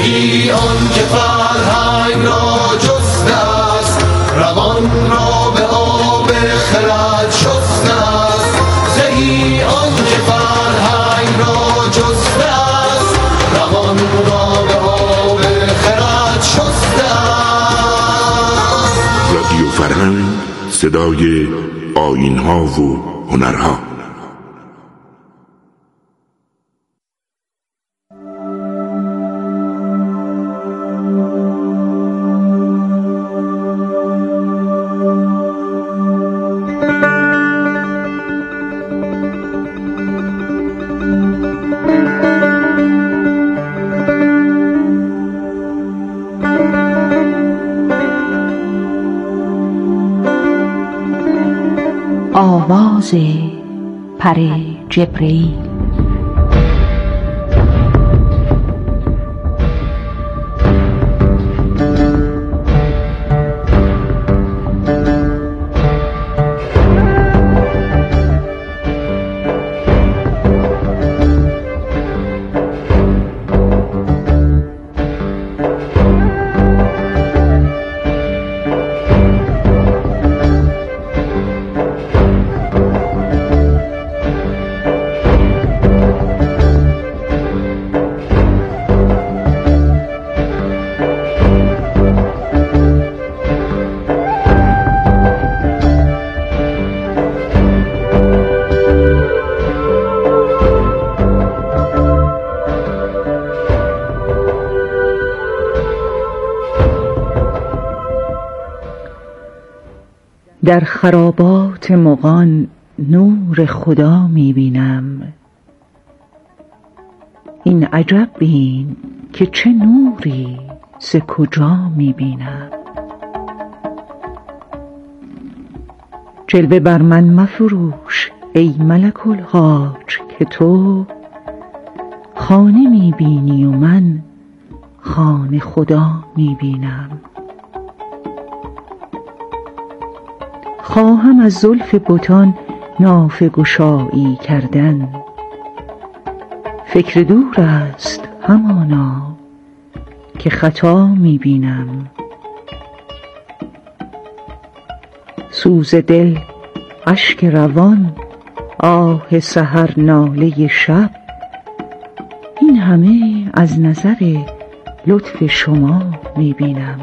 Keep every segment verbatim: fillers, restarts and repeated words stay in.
زهی آن که فرهنگ را جسته است، روان را به آب خرد شسته است. زهی آن که فرهنگ را جسته است، روان را به آب خرد شسته است. رادیو فرهنگ، صدای آیین‌ها و هنرها. آواز پر جبرییل. در خرابات مغان نور خدا می بینم. این عجب بین که چه نوری ز کجا می بینم. جلوه بر من مفروش ای ملک الحاج که تو خانه می بینی و من خانه خدا می بینم. خواهم از زلف بتان نافه گشایی کردن، فکر دور است همانا که خطا می بینم. سوز دل اشک روان، آه سحر ناله شب، این همه از نظر لطف شما می بینم.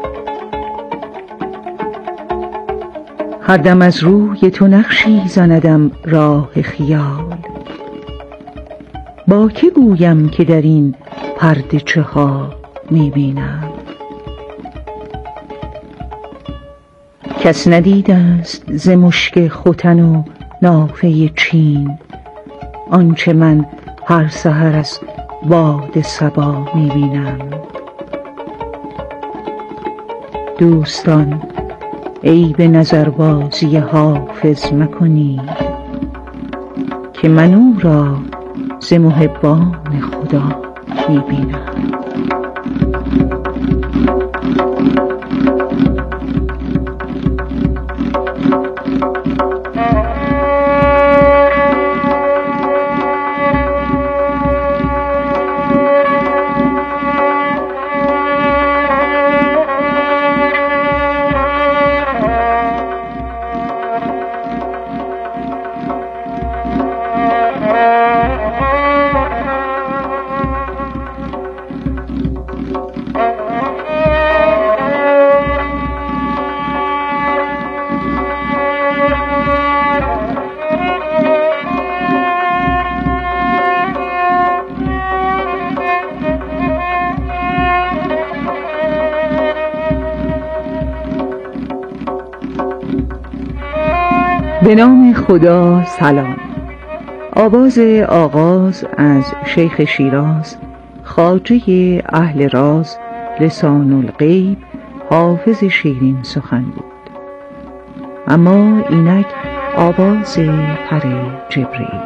هر دم از روی تو نقشی زندم راه خیال، با که گویم که در این پرده چه ها می بینم. کس ندیده است ز مشک ختن و نافه چین آنچه من هر سحر از باد صبا می بینم. دوستان عیب نظربازی حافظ مکنید که من او را ز محبان خدا می بینم. به نام خدا. سلام. آواز آغاز از شیخ شیراز، خواجه اهل راز، لسان الغیب، حافظ شیرین سخن بود. اما اینک آواز پر جبرییل.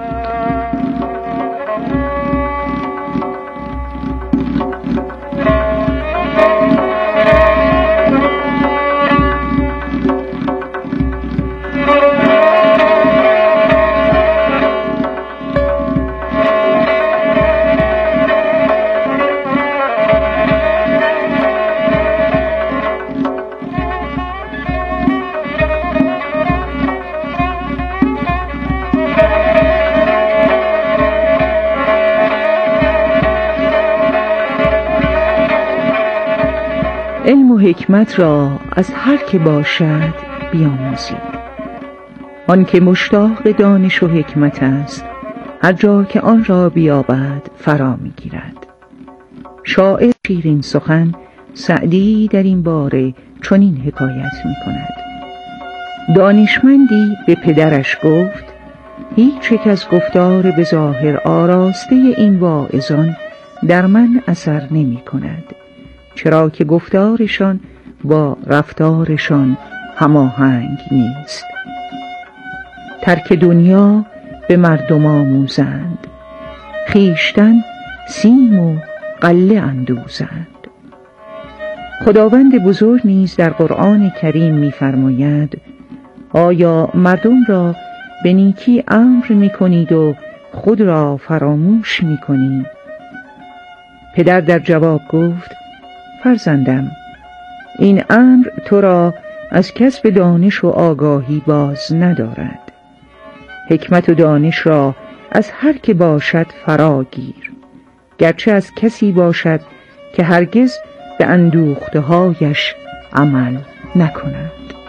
حکمت را از هر که باشد بیاموزید. آن که مشتاق دانش و حکمت است، هر جا که آن را بیابد فرا میگیرد. شاعر شیرین سخن سعدی در این باره چنین حکایت می کند: دانشمندی به پدرش گفت هیچ یک از گفتار به ظاهر آراسته این واعظان در من اثر نمی کند، چرا که گفتارشان با رفتارشان هماهنگ نیست. ترک دنیا به مردم آموزند، خویشتن سیم و غله اندوزند. خداوند بزرگ نیز در قرآن کریم می‌فرماید: آیا مردم را به نیکی امر می‌کنید و خود را فراموش می‌کنید؟ پدر در جواب گفت: فرزندم، این امر تو را از کسب دانش و آگاهی باز ندارد. حکمت و دانش را از هر که باشد فرا گیر، گرچه از کسی باشد که هرگز به اندوخته هایش عمل نکند.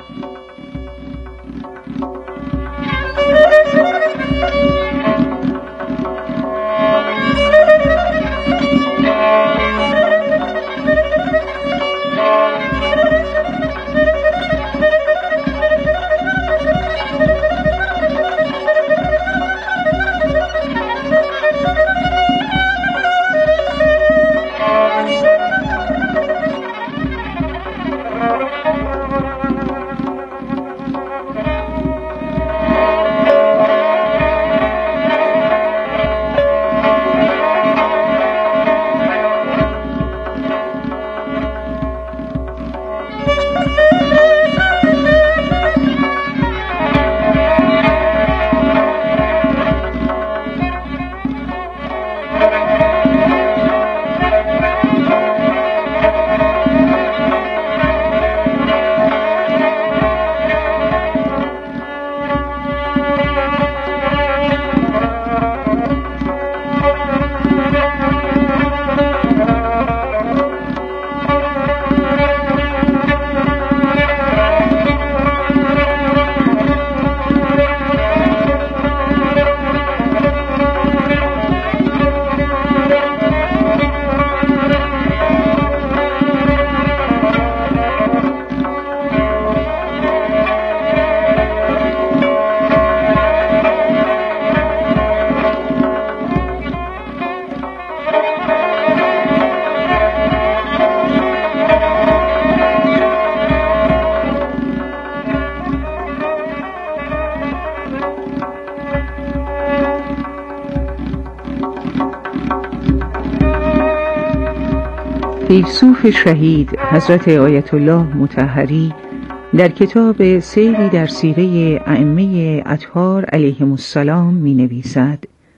فیلسوف شهید حضرت آیت الله مطهری در کتاب سیری در سیره ائمه اطهار علیهم السلام می نویسد: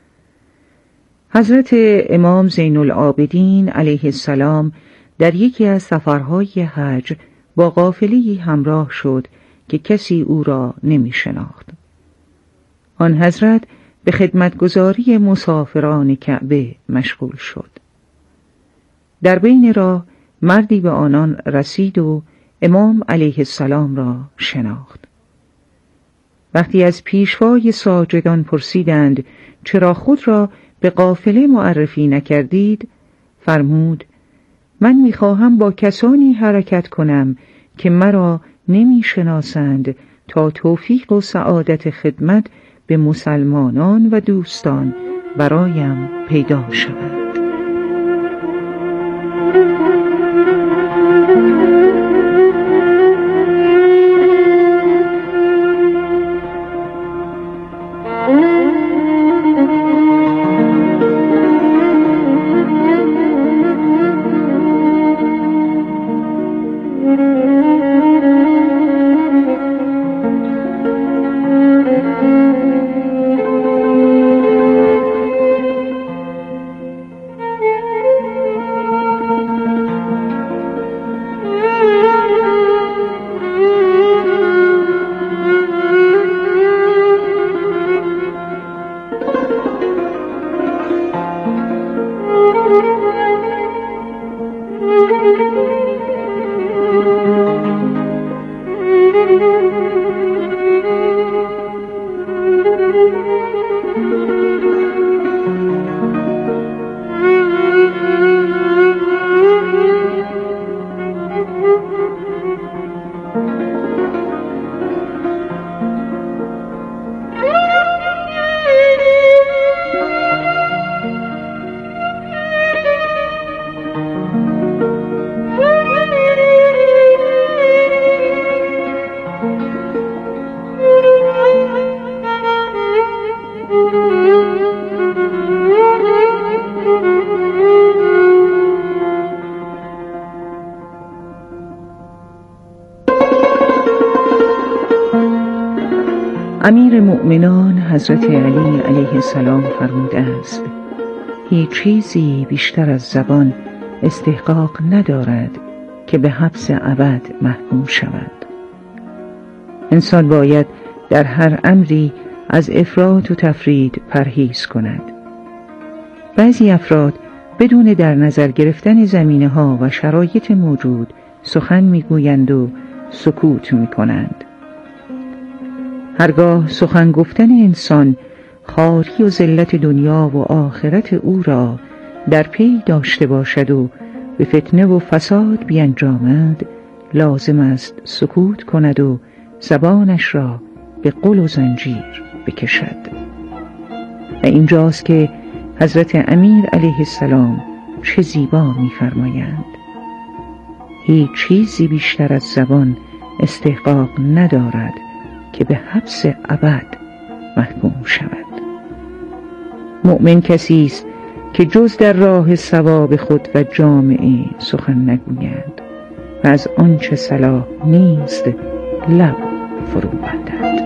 حضرت امام زین العابدین علیه السلام در یکی از سفرهای حج با قافله‌ای همراه شد که کسی او را نمی شناخت. آن حضرت به خدمتگزاری مسافران کعبه مشغول شد. در بین راه مردی به آنان رسید و امام علیه السلام را شناخت. وقتی از پیشوای ساجدان پرسیدند چرا خود را به قافله معرفی نکردید، فرمود: من میخواهم با کسانی حرکت کنم که مرا نمیشناسند تا توفیق و سعادت خدمت به مسلمانان و دوستان برایم پیدا شود. امیر مؤمنان حضرت علی علیه السلام فرموده است: هیچ چیزی بیشتر از زبان استحقاق ندارد که به حبس ابد محکوم شود. انسان باید در هر امری از افراط و تفرید پرهیز کند. بعضی افراد بدون در نظر گرفتن زمینه ها و شرایط موجود سخن میگویند و سکوت میکنند. هرگاه سخن گفتن انسان خواری و ذلت دنیا و آخرت او را در پی داشته باشد و به فتنه و فساد بیانجامد، لازم است سکوت کند و زبانش را به قل و زنجیر بکشد. و اینجاست که حضرت امیر علیه السلام چه زیبا می‌فرمایند: هیچ چیزی بیشتر از زبان استحقاق ندارد که به حبس ابد محکوم شود. مؤمن کسی است که جز در راه ثواب خود و جامعه سخن نگوید و از آنچه صلاح نیست لب فرو بندد.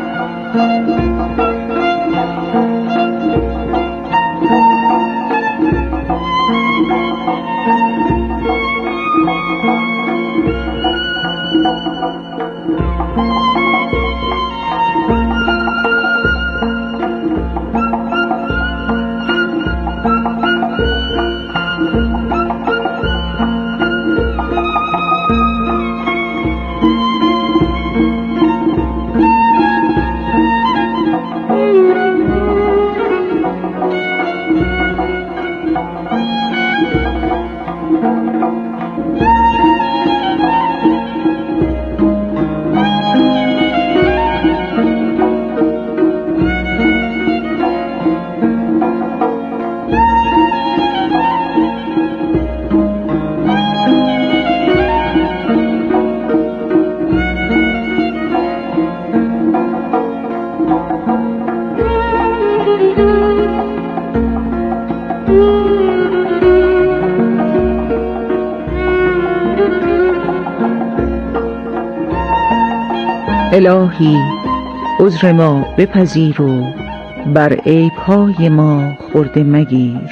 الهی عذر ما بپذیر و بر عیب‌های ما خورده مگیر.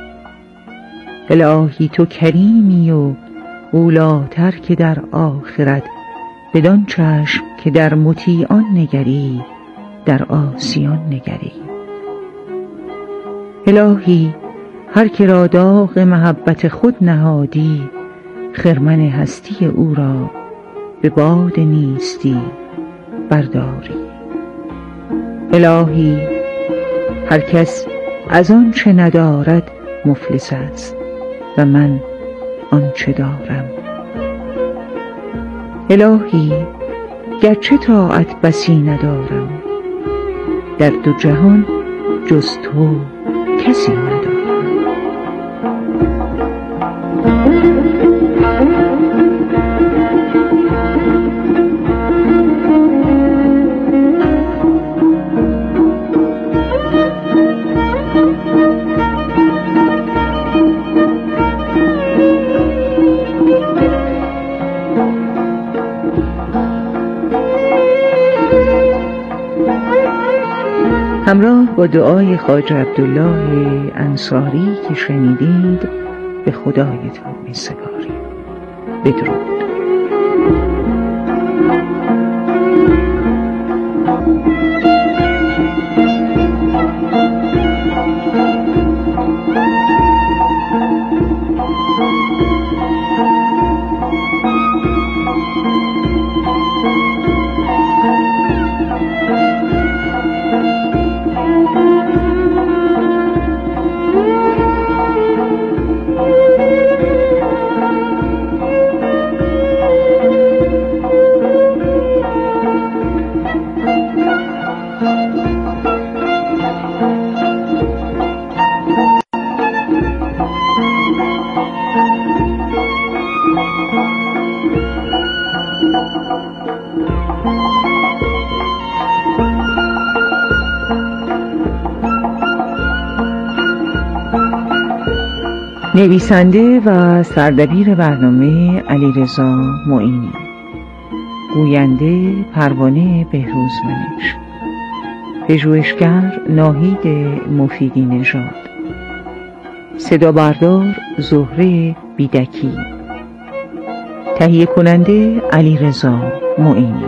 الهی تو کریمی و اولاتر که در آخرت، بدان چشم که در مطیعان نگری در عاصیان نگری. الهی هر که را داغ محبت خود نهادی، خرمن هستی او را به باد نیستی برداری. الهی هر کس از آن چه ندارد مفلس است و من آنچه دارم. الهی گرچه طاعت بسی ندارم، در دو جهان جز تو کسی ندارم. همراه با دعای خواجه عبدالله انصاری که شنیدید به خدایتان می سپاریم. بدرود. نویسنده و سردبیر برنامه علیرضا معینی، گوینده پروانه بهروزمنش، پژوهشگر ناهید مفیدی نژاد، صدا بردار زهره بیدکی، تهیه کننده علیرضا معینی.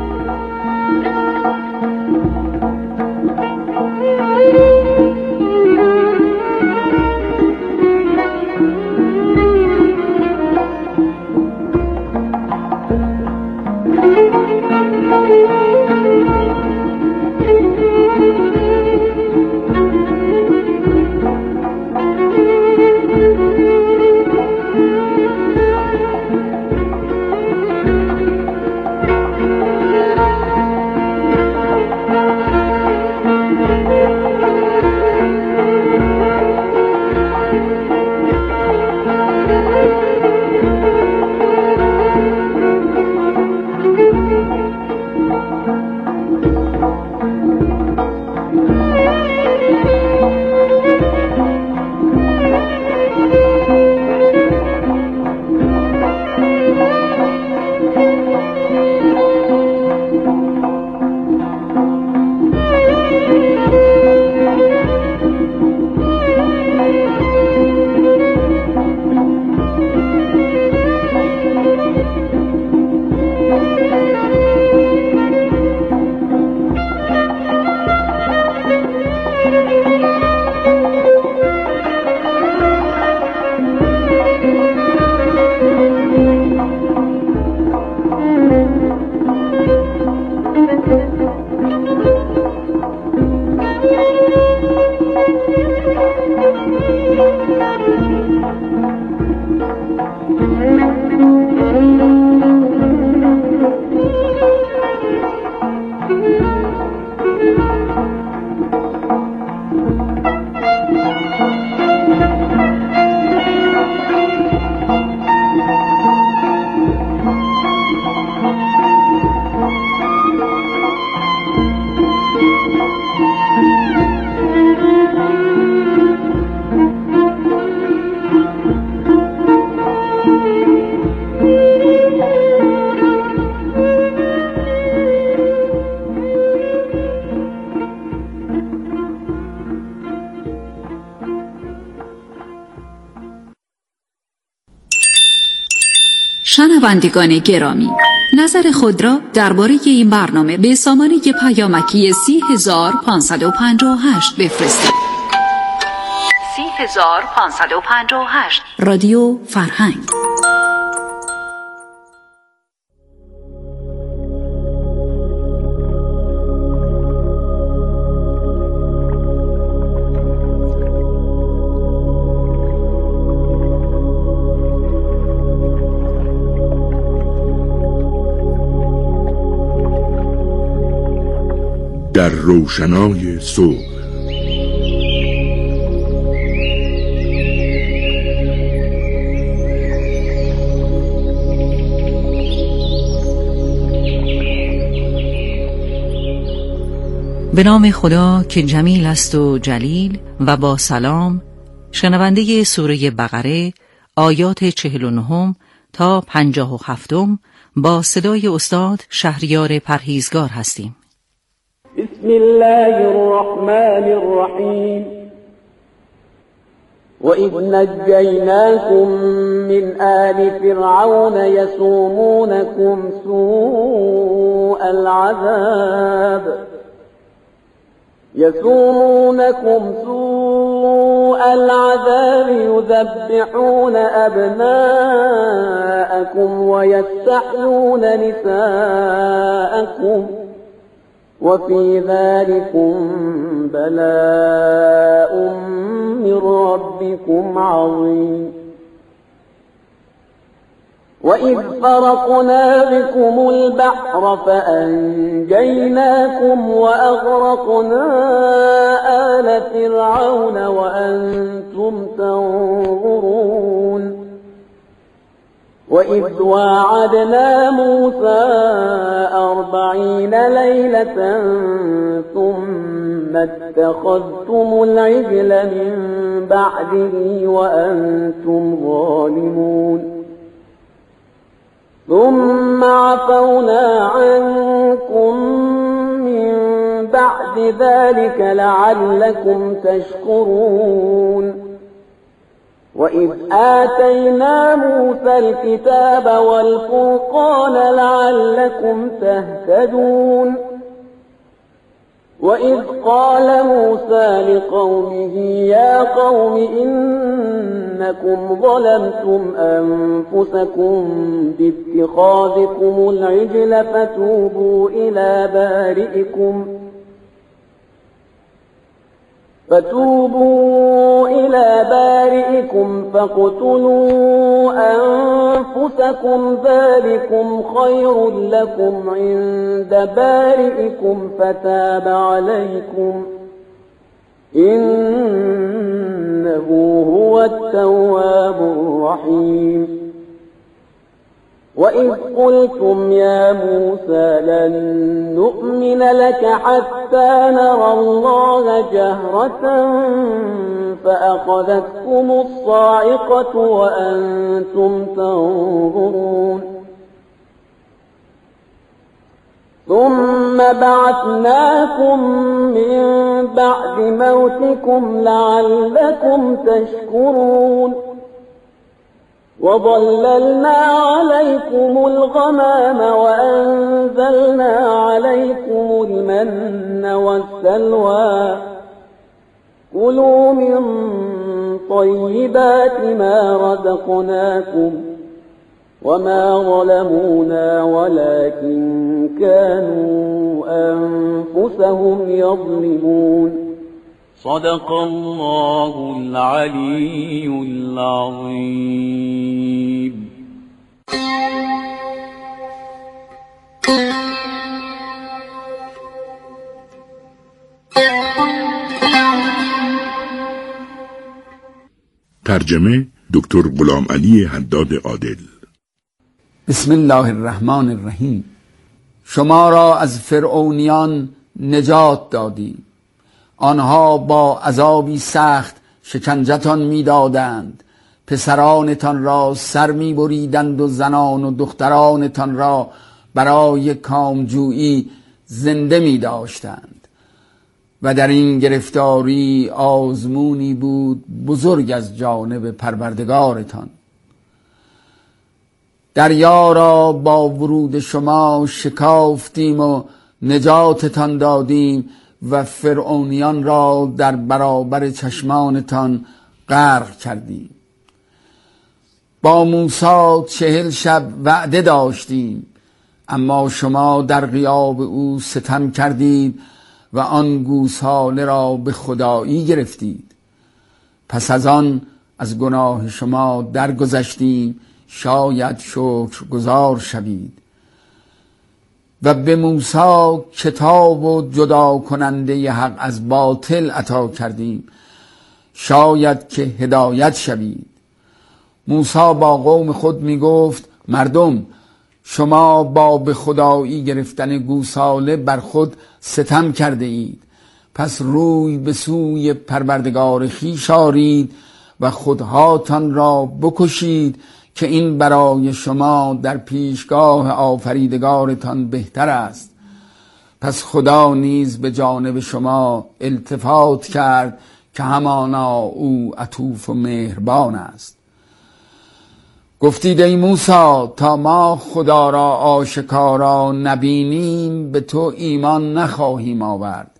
شنوندگان گرامی، نظر خود را درباره این برنامه به سامانه پیامکی سی هزار پانصد و پنجاه و هشت بفرستید. سی هزار پانصد و پنجاه و هشت رادیو فرهنگ. در روشنای صبح. به نام خدا که جمیل است و جلیل و با سلام. شنونده سوره بقره آیات چهل و نهم تا پنجاه و هفتم با صدای استاد شهریار پرهیزگار هستیم. بسم الله الرحمن الرحیم. وَإِذْ نَجَّيْنَاكُمْ مِنْ آلِ فِرْعَوْنَ يَسُومُونَكُمْ سُوءَ الْعَذَابِ يَسُومُونَكُمْ سُوءَ الْعَذَابِ يُذَبِّحُونَ أَبْنَاءَكُمْ وَيَسْتَحْيُونَ نِسَاءَكُمْ وَفِي ذَلِكُمْ بَلَاءٌ مِّن رَّبِّكُمْ عَظِيمٌ. وَإِذْ فَرَقْنَا بِكُمُ الْبَحْرَ فَأَنجَيْنَاكُمْ وَأَغْرَقْنَا آلَ فِرْعَوْنَ وَأَنتُمْ تَنظُرُونَ. وإذ واعدنا موسى أربعين ليلة ثم اتخذتم العجل من بعده وأنتم ظالمون ثم عفونا عنكم من بعد ذلك لعلكم تشكرون وإذ آتينا موسى الكتاب والفرقان لعلكم تهتدون وإذ قال موسى لقومه يا قوم إنكم ظلمتم أنفسكم باتخاذكم العجل فتوبوا إلى بارئكم فتوبوا إلى بارئكم فاقتلوا أنفسكم ذلكم خير لكم عند بارئكم فتاب عليكم إنه هو التواب الرحيم وإذ قلتم يا موسى لن نؤمن لك حتى نرى الله جهرة فأخذتكم الصاعقة وأنتم تنظرون ثم بعثناكم من بعد موتكم لعلكم تشكرون وظللنا عليكم الغمام وأنزلنا عليكم المن والسلوى كلوا من طيبات ما رزقناكم وما ظلمونا ولكن كانوا أنفسهم يظلمون صدق الله العلي العظيم. ترجمه دکتر غلام علی حداد عادل. بسم الله الرحمن الرحیم. شما را از فرعونیان نجات دادیم. آنها با عذابی سخت شکنجتان می‌دادند، پسرانتان را سر می‌بریدند و زنان و دخترانتان را برای کامجویی زنده می‌داشتند و در این گرفتاری آزمونی بود بزرگ از جانب پروردگارتان. دریا را با ورود شما شکافتیم و نجاتتان دادیم و فرعونیان را در برابر چشمانتان غرق کردیم. با موسی چهل شب وعده داشتیم، اما شما در غیاب او ستم کردید و آن گوساله را به خدایی گرفتید. پس از آن از گناه شما درگذشتیم، شاید شکرگزار شوید. و به موسی کتاب و جدا کننده حق از باطل عطا کردیم، شاید که هدایت شوید. موسی با قوم خود می گفت مردم، شما با به خدایی گرفتن گوساله بر خود ستم کرده اید، پس روی به سوی پروردگار خویش آرید و خودهاتان را بکشید که این برای شما در پیشگاه آفریدگارتان بهتر است. پس خدا نیز به جانب شما التفات کرد که همانا او عطوف و مهربان است. گفتید ای موسی، تا ما خدا را آشکارا نبینیم به تو ایمان نخواهیم آورد.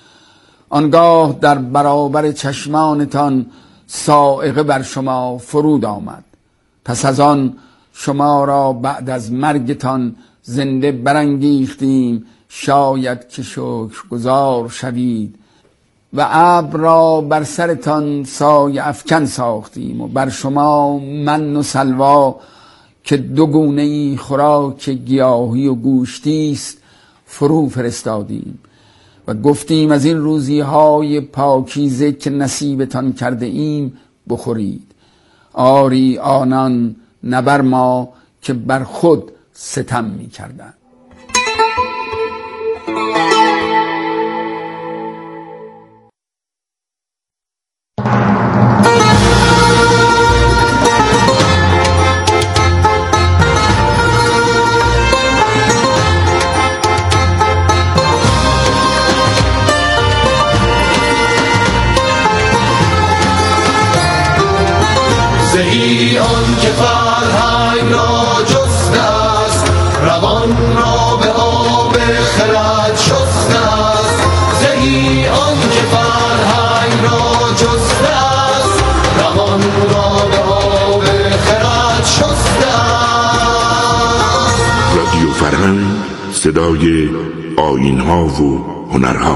آنگاه در برابر چشمانتان صاعقه بر شما فرود آمد. پس از آن شما را بعد از مرگتان زنده برانگیختیم، شاید که شکرگزار شوید. و ابر را بر سرتان سایه افکن ساختیم و بر شما من و سلوا که دو گونه خوراک گیاهی و گوشتی است فرو فرستادیم و گفتیم از این روزی های پاکیزه که نصیبتان کرده ایم بخورید. آری آنان نه بر ما که بر خود ستم می کردند. زهی آن که فرهنگ را جسته است، روان را به آب خرد شسته است. زهی آن که فرهنگ را جسته است، روان را به آب خرد شسته است. رادیو فرهنگ، صدای آیین‌ها و هنرها.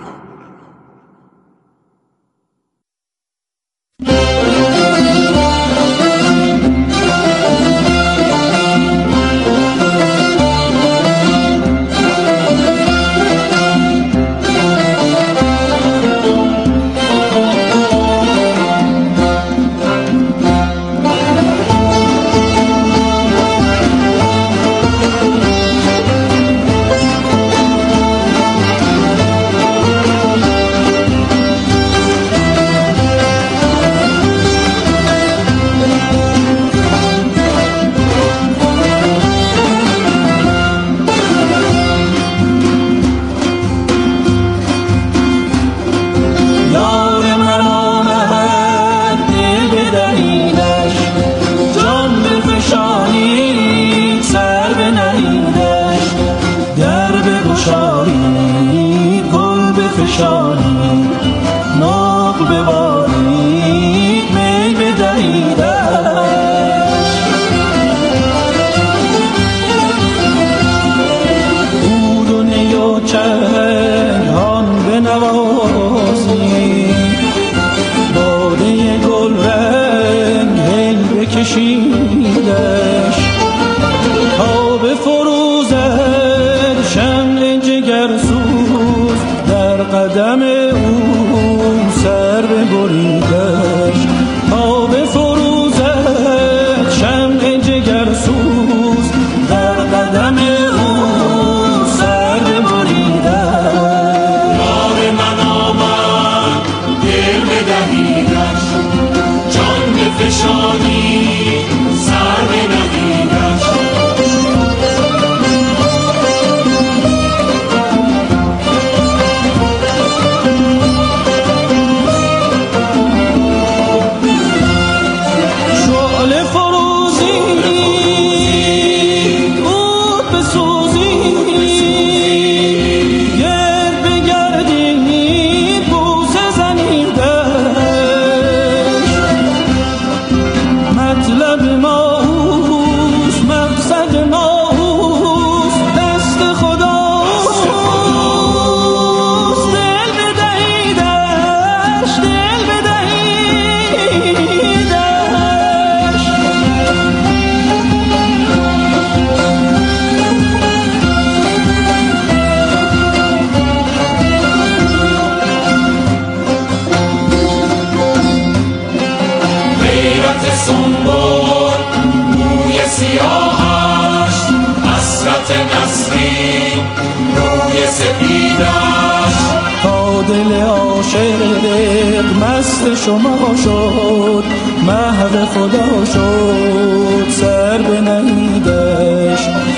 شما شد محو خدا شد سر به نهیدش